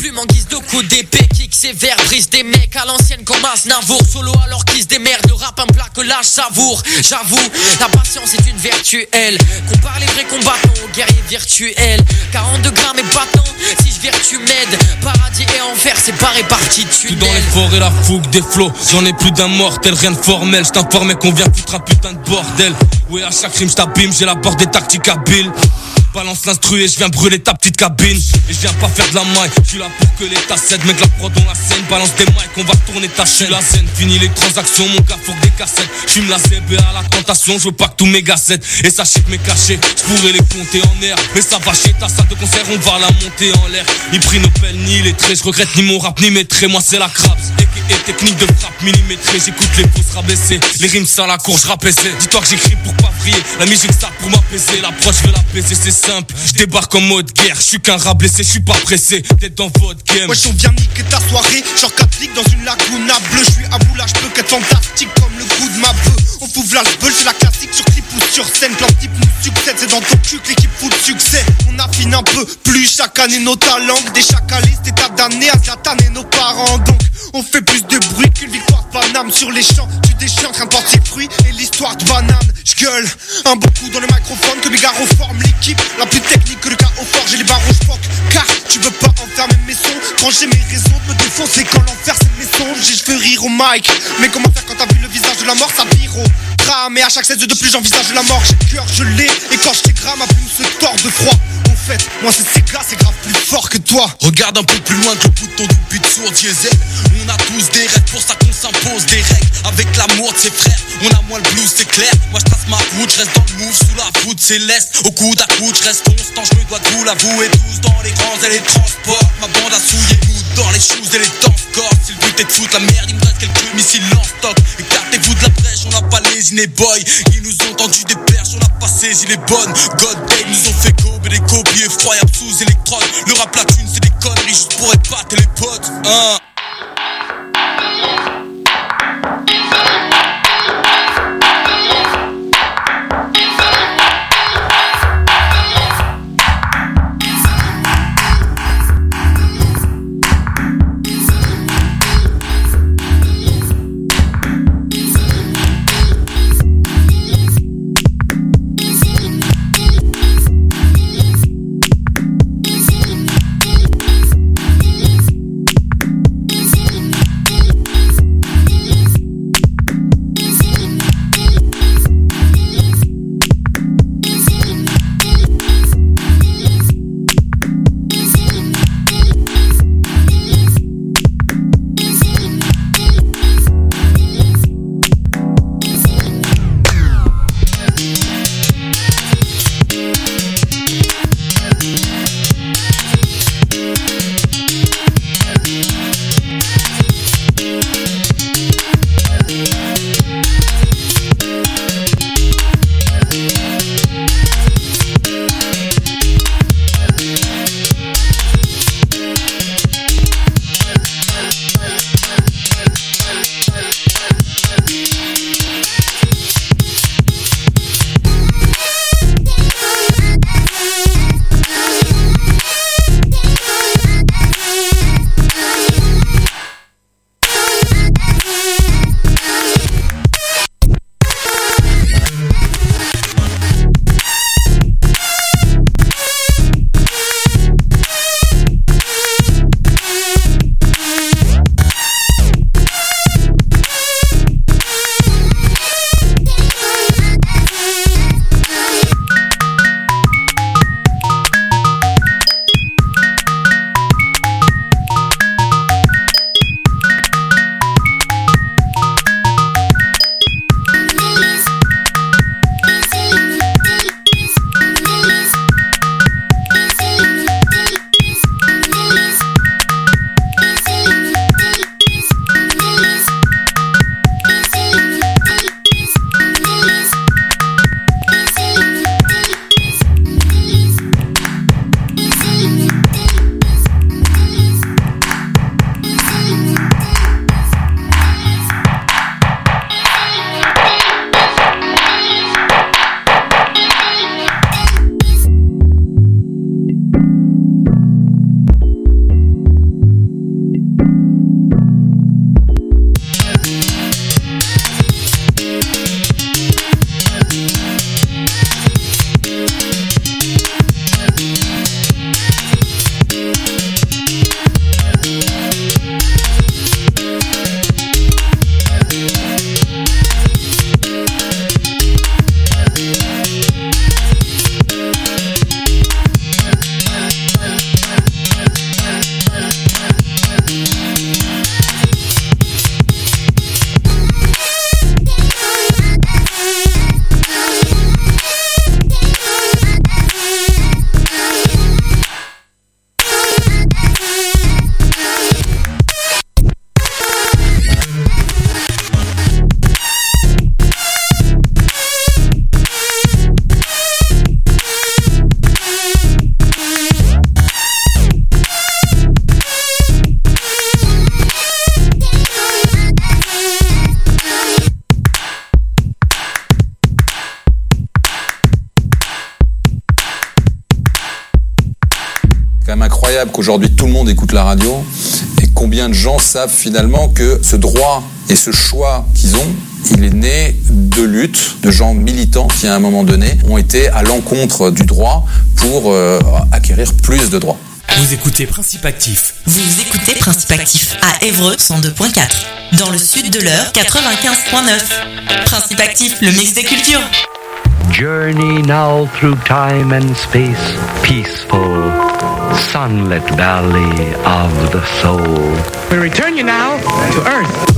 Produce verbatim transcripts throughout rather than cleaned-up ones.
plume en guise de coup d'épée. Kick sévère, brise des mecs à l'ancienne comme Aznavour. Solo alors qu'ils se démerdent, le rap un plat que l'âge savoure. J'avoue, la patience est une vertu, elle. Compare les vrais combattants aux guerriers virtuels. quarante-deux grammes et battant, si je vertu m'aide. Paradis et enfer, c'est pas réparti de tunnel. Tout dans l'effort et la fougue des flots. J'en ai plus d'un mortel, rien de formel. J't'informais qu'on vient foutre un putain de bordel. Ouais, à chaque rime j't'abîme, j'ai la porte des tactiques habiles. Balance l'instru et je viens brûler ta petite cabine. Et je viens pas faire de la maille, je suis là pour que l'état cède. Mec, la prod on la scène, balance des mics, on va tourner ta chaîne. La scène, fini les transactions, mon gars faut que des cassettes. J'fume la C B à la tentation, je veux pas que tous mes gassettes. Et sachez que mes cachets, j'pourrais les compter en air. Mais ça va chier ta salle de concert, on va la monter en l'air. Ni prix Nobel, ni les traits, je regrette ni mon rap, ni mes traits. Moi c'est la craps, et technique de frappe millimétrée. J'écoute les fausses rabaissées, les rimes sans la cour, j'rapaissais. Dis-toi que j'écris pour pas vriller, la musique ça pour m'apaiser. L'approche je veux l'apaiser, c'est simple. Je débarque en mode guerre, je suis qu'un rat blessé, je suis pas pressé d'être dans votre game. Moi j'en viens niquer ta soirée, genre catholique dans une lagune à bleu. Je suis à bout là, je peux qu'être fantastique comme le coup de ma bœuf. On fout v'là le c'est la classique sur clip ou sur scène. Plein de types nous succèdent, c'est dans ton cul que l'équipe fout le succès. On affine un peu plus chaque année nos talents. Des chacalistes, état d'année à Zlatan et nos parents. Donc on fait plus de bruit qu'une victoire Paname sur les champs. Tu déchires en train de porter ses fruits et l'histoire de banane. J'gueule un bon coup dans le microphone que mes gars reforment l'équipe. La plus technique que le cas au fort, j'ai les barreaux j'poque. Car tu veux pas enfermer mes sons. Quand j'ai mes raisons de me défoncer, quand l'enfer c'est mes songes. Et je fais rire au mic. Mais comment faire quand t'as vu le visage de la mort, ça vire au drame. Et à chaque cesse de plus j'envisage la mort. J'ai le cœur gelé et quand je t'égrame ma plume se tord de froid. En fait, moi c'est ces gars, c'est grave plus fort que toi. Regarde un peu plus loin que le bouton du but sur diesel. On a tous des rêves, pour ça qu'on s'impose des règles. Avec l'amour de ses frères, on a moins le blues, c'est clair. Moi je trace ma route, je reste dans le move sous la voûte céleste. Au coude à coude, je reste constant, je me dois de vous l'avouer. Tous dans les grands et les transports, ma bande a souillé. Nous dans les shoes et les danse-corps. Si le but est de foutre la merde, il me reste quelques missiles en stock. Écartez-vous de la brèche, on n'a pas lésiné boy. Ils nous ont tendu des perches, on n'a pas saisi les bonnes. God damn, nous ont fait gober des copies effroyables sous électrode. Le rap latine c'est des conneries juste pour épater les potes. Hein. incroyable qu'aujourd'hui tout le monde écoute la radio, et combien de gens savent finalement que ce droit et ce choix qu'ils ont, il est né de luttes, de gens militants qui à un moment donné ont été à l'encontre du droit pour euh, acquérir plus de droits. Vous écoutez Principe Actif. Vous écoutez Principe Actif à Évreux cent deux virgule quatre. Dans le sud de l'Eure, quatre-vingt-quinze virgule neuf. Principe Actif, le mix des cultures. Journey now through time and space, peaceful, sunlit valley of the soul. We return you now to Earth.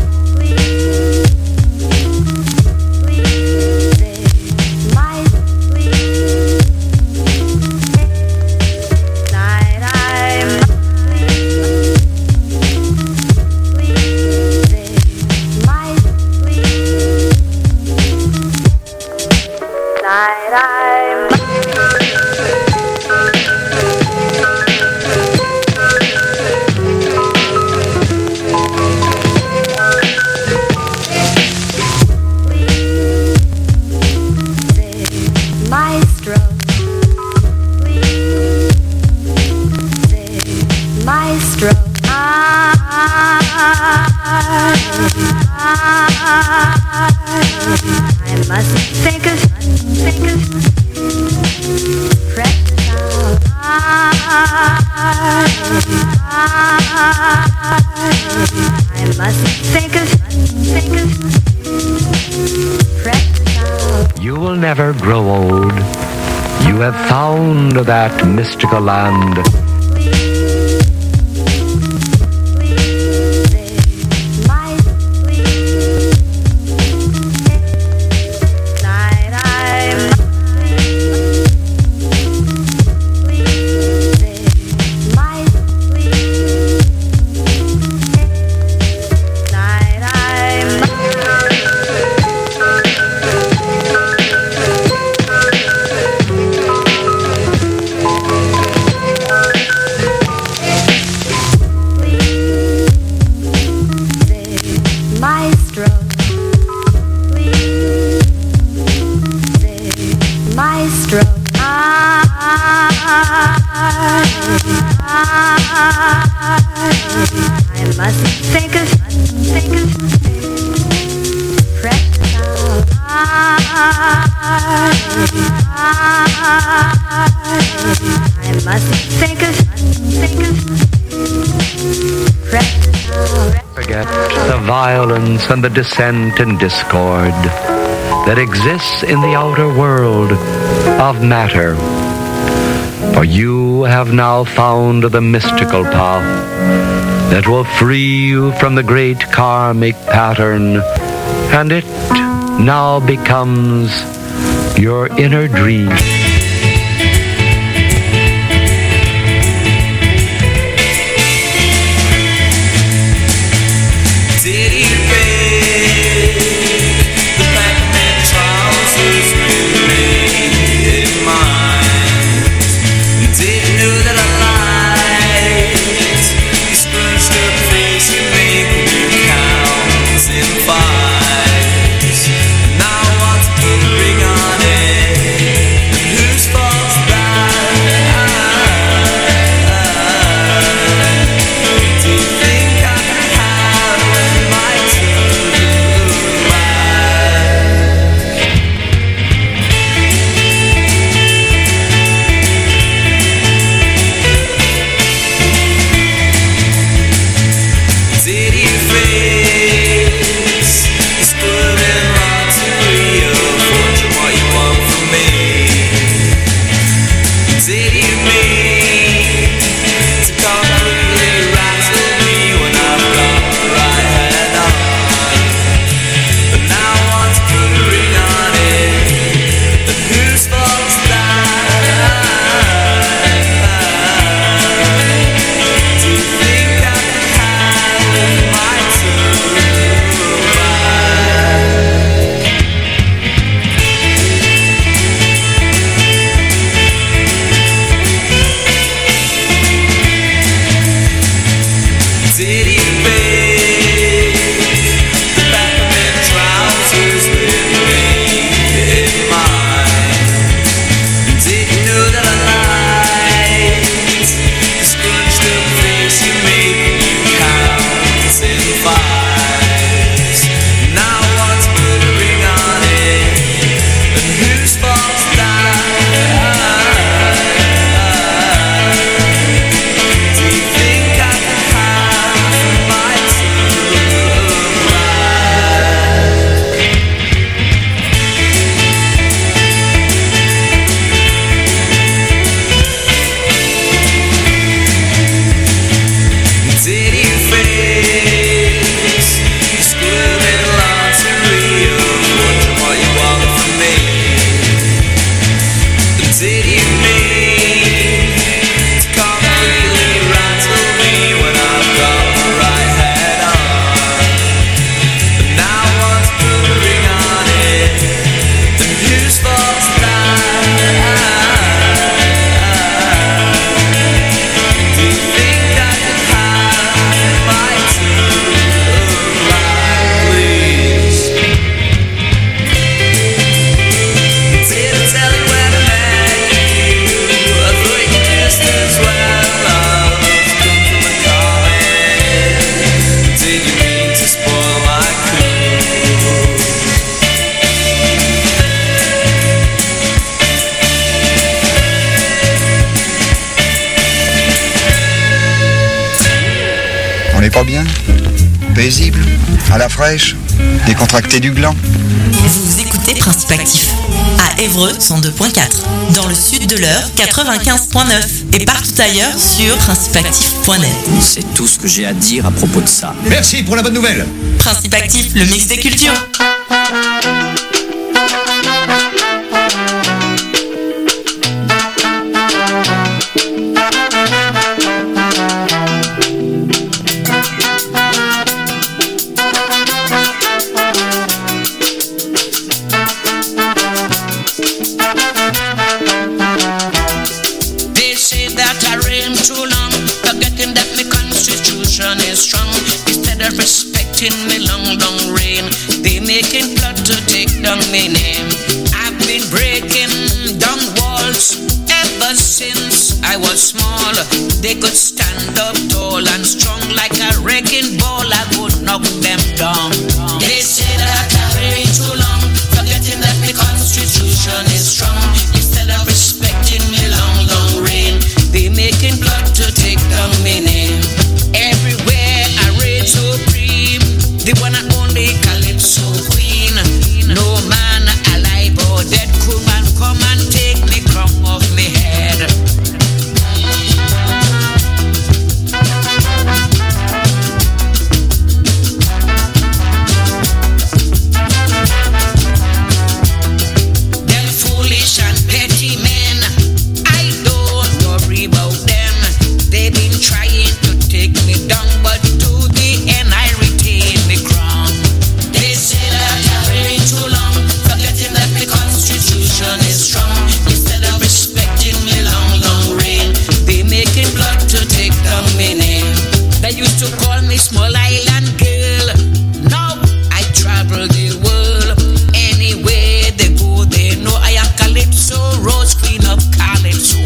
You will never grow old. You have found that mystical land. Forget the violence and the dissent and discord that exists in the outer world of matter. For you have now found the mystical path that will free you from the great karmic pattern, and it now becomes your inner dream. est pas bien? Paisible, à la fraîche, décontracté du gland. Vous écoutez Principe Actif à Évreux cent deux point quatre, dans le sud de l'Eure quatre-vingt-quinze point neuf et partout ailleurs sur principe actif point net. C'est tout ce que j'ai à dire à propos de ça. Merci pour la bonne nouvelle. Principe Actif, le mix des cultures. Respecting me long, long reign, they making plot to take down my name. I've been breaking down walls ever since I was small. They could stand up tall and strong like a wrecking ball. I would knock them down. They say that I reign too long, forgetting that the Constitution is strong. Instead of respecting me long, long reign, they making plot to take down my name. Everywhere I reign supreme, the one and only Calypso Queen. No man alive or dead could man come and take the crown off me head. Them foolish and petty men, I don't worry about them. They've been trying to take me down, but to the end I retain the crown. They say that I reign too long, forgetting that the Constitution is strong. Instead of respecting me long, long reign, they making blood to take down my name. They used to call me small island girl. Now I travel the world. Anywhere they go, they know I am Calypso Rose, Queen of Calypso.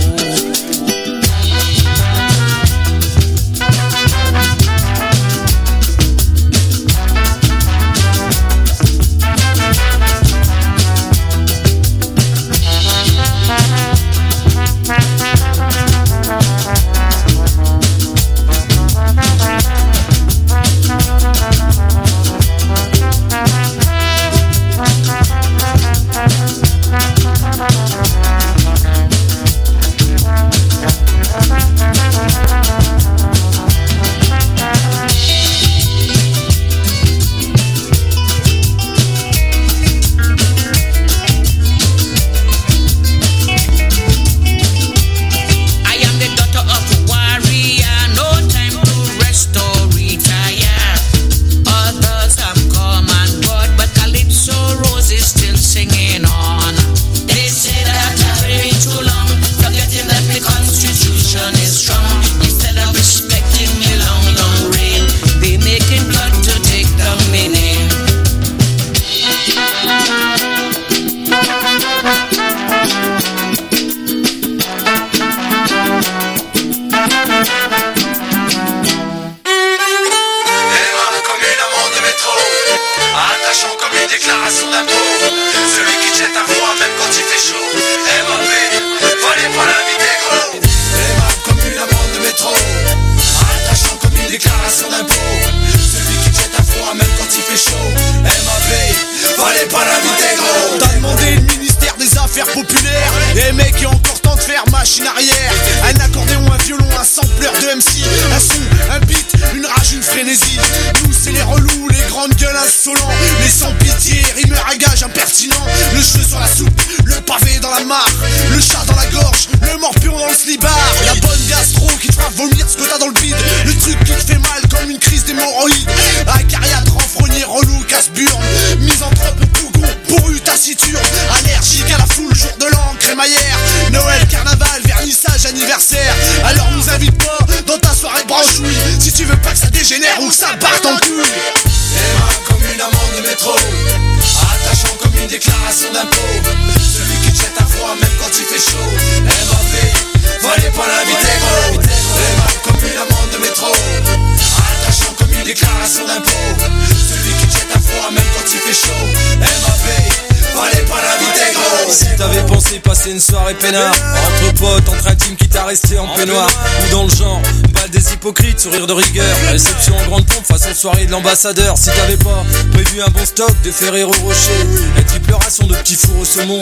t'avais pensé passer une soirée peinard, entre potes, entre intimes qui t'a resté en peignoir, ou dans le genre, balle des hypocrites, sourire de rigueur, réception en grande pompe, façon soirée de l'ambassadeur. Si t'avais pas prévu un bon stock de Ferrero Rocher et triple ration de petits fours au saumon,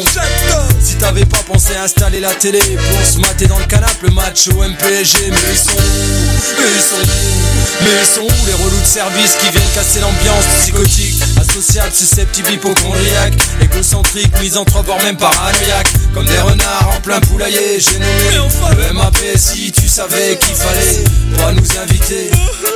si t'avais pas pensé à installer la télé pour se mater dans le canapé le match au M P S G, mais ils sont où, mais ils sont où, mais ils sont où les relous de service qui viennent casser l'ambiance, psychotique, associable, susceptible, hypochondriaque, égocentrique, misanthrope, voire même paranoïaque, comme des renards en plein poulailler. J'ai nommé le M A P, si tu savais qu'il fallait pas nous inviter.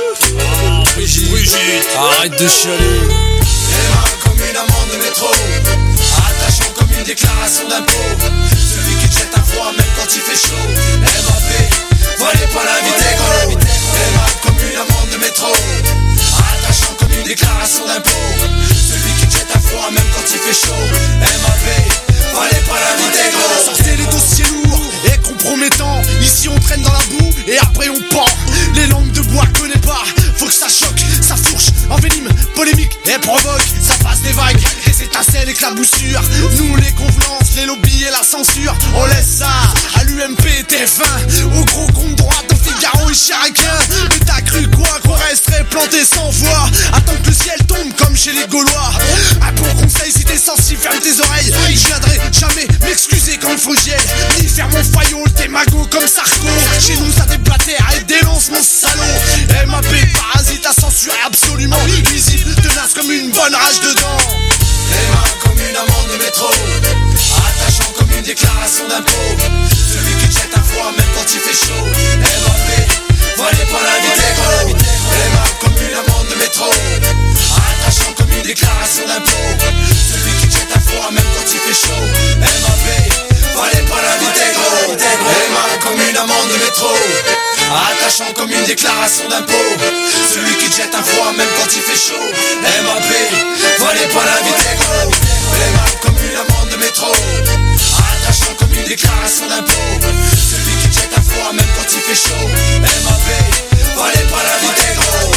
Oh, Brigitte, Brigitte, arrête de chialer. Les mains comme une amende de métro, attachant comme une déclaration d'impôt, celui qui te jette un froid même quand il fait chaud. M A P, fallait pas l'inviter gros. Les mains comme une amende de métro, attachant comme une déclaration d'impôt, celui qui te jette un froid même quand il fait chaud. M A P, fallait pas l'inviter gros. Sortez les dossiers lourds et compromettants, ici on traîne dans la boue et après on pend. Les langues de bois connais pas, faut que ça choque, ça fourche, envenime, polémique et provoque. Ça passe des vagues, des étincelles, éclaboussures. Nous les convenances, les lobbies et la censure, on laisse ça à l'U M P et T F un, au gros compte droit de Figaro et Chiraquin. Mais t'as cru quoi qu'on resterait planté sans voix, attends que le ciel tombe comme chez les Gaulois. Un bon conseil si t'es sensible, ferme tes oreilles. Je viendrai jamais m'excuser quand il faut gel, ni faire mon faillot, t'es magot comme Sarko. Chez nous ça déblatère et dénonce mon salaud. M A P parasite à censurer absolument, visible, tenace comme une bonne rage dedans. Les mains comme une amende de métro, attachant comme une déclaration d'impôt, celui qui te jette un froid même quand il fait chaud. M A P, fallait pas l'inviter gros. Les mains comme une amende de métro, attachant comme une déclaration d'impôt, celui qui te jette un froid même quand il fait chaud. M A P, fallait pas l'inviter gros. Les mains comme une amende de métro, attachant comme une déclaration d'impôt, celui qui te jette un froid même quand il fait chaud. M A P, fallait pas l'inviter gros. Les mains comme une amende de métro, attachant comme une déclaration d'impôt, celui qui te jette un froid même quand il fait chaud. M A P, fallait pas l'inviter gros.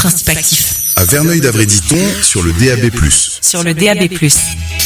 Principe Actif. À Verneuil-d'Avray-Diton sur le D A B plus. Sur le D A B plus.